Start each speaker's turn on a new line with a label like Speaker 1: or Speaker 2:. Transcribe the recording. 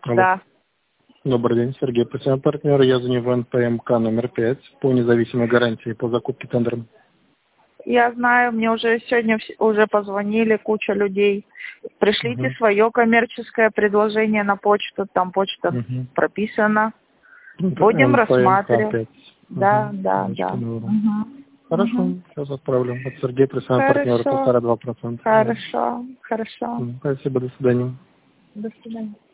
Speaker 1: Алло.
Speaker 2: Да.
Speaker 1: Добрый день, Сергей, профессиональный партнер. Я звоню в НПМК номер 5 по независимой гарантии по закупке тендером.
Speaker 2: Я знаю, мне уже сегодня уже позвонили куча людей. Пришлите свое коммерческое предложение на почту, там почта прописана. Будем рассматривать. Да.
Speaker 1: Хорошо, сейчас отправлю. От Сергея, профессиональный партнер, 1,5–2%.
Speaker 2: Хорошо.
Speaker 1: Спасибо, до свидания.
Speaker 2: До свидания.